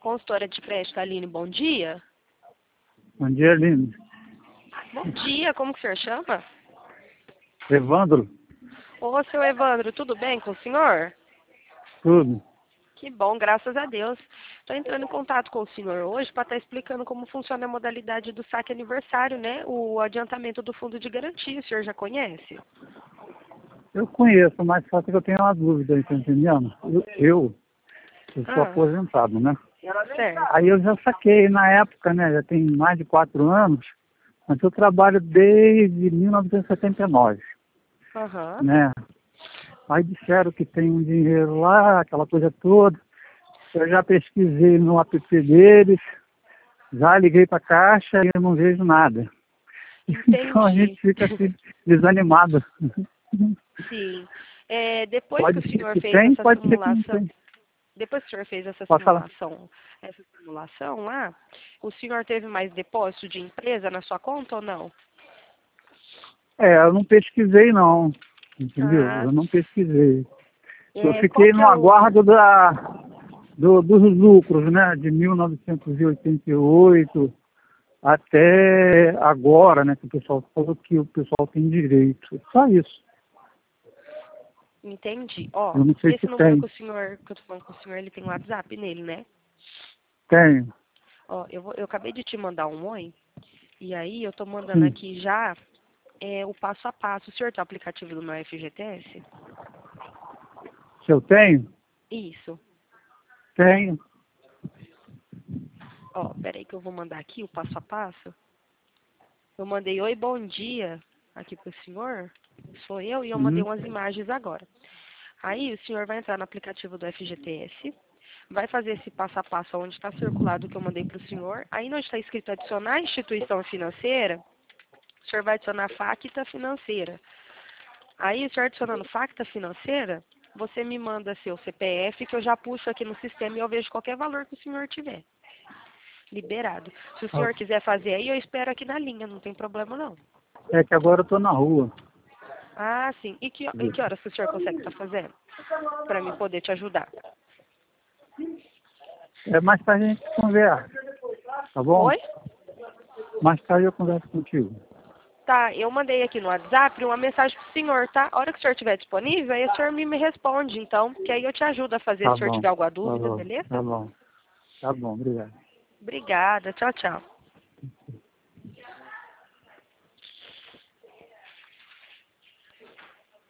consultora de crédito, Aline, bom dia. Bom dia, Aline. Bom dia, como que o senhor chama? Evandro, Ô, seu Evandro, tudo bem com o senhor? tudo. Que bom, graças a Deus. Estou entrando em contato com o senhor hoje para estar explicando como funciona a modalidade do saque aniversário, né? O adiantamento do fundo de garantia, o senhor já conhece? Eu conheço, mas só que eu tenho uma dúvida, tá entendendo? Eu sou Ah, aposentado, né? certo. Aí eu já saquei na época, né? Já tem mais de 4 anos, mas eu trabalho desde 1979, Aham. né? Aí disseram que tem um dinheiro lá, aquela coisa toda. Eu já pesquisei no app deles, já liguei para a Caixa e eu não vejo nada. Então a gente Entendi. fica assim, desanimado. Sim. Depois que Pode o ser senhor que fez tem, essa pode ser que não simulação, tem. depois que o senhor fez Pode falar. essa simulação lá, o senhor teve mais depósito de empresa na sua conta ou não? Eu não pesquisei não, entendeu? Ah, Eu não pesquisei. Eu qual fiquei que no é o... aguardo dos lucros, né? De 1988 até agora, né? Que o pessoal falou que o pessoal tem direito. Só isso. Entendi. Ó, Eu não sei esse se número que tem. o senhor, que eu tô falando com o senhor, ele tem WhatsApp nele, né? Tenho. Ó, eu acabei de te mandar um oi, e aí eu tô mandando Sim. aqui já o passo a passo. O senhor tem o aplicativo do meu FGTS? Se eu tenho? Isso. Tenho. Ó, peraí que eu vou mandar aqui o passo a passo. Eu mandei oi, bom dia aqui pro senhor. Sou eu e eu mandei Uhum. umas imagens agora. Aí o senhor vai entrar no aplicativo do FGTS, vai fazer esse passo a passo onde está circulado o que eu mandei para o senhor. Aí onde está escrito adicionar instituição financeira, o senhor vai adicionar Facta Financeira. Aí o senhor adicionando Facta Financeira, você me manda seu CPF que eu já puxo aqui no sistema e eu vejo qualquer valor que o senhor tiver. Liberado. Se o senhor quiser fazer aí, eu espero aqui na linha, não tem problema não. É que agora eu tô na rua. Ah, sim. E que horas que o senhor consegue estar fazendo? Para mim poder te ajudar. Mais tarde a gente conversa, tá bom? Oi? Mais tarde eu converso contigo. Tá, eu mandei aqui no WhatsApp uma mensagem pro senhor, tá? A hora que o senhor estiver disponível, aí o senhor me responde, então, que aí eu te ajudo a fazer se Tá o senhor bom. tiver alguma Tá dúvida, bom. Tá beleza? bom. Tá bom, obrigado. Obrigada, tchau, tchau.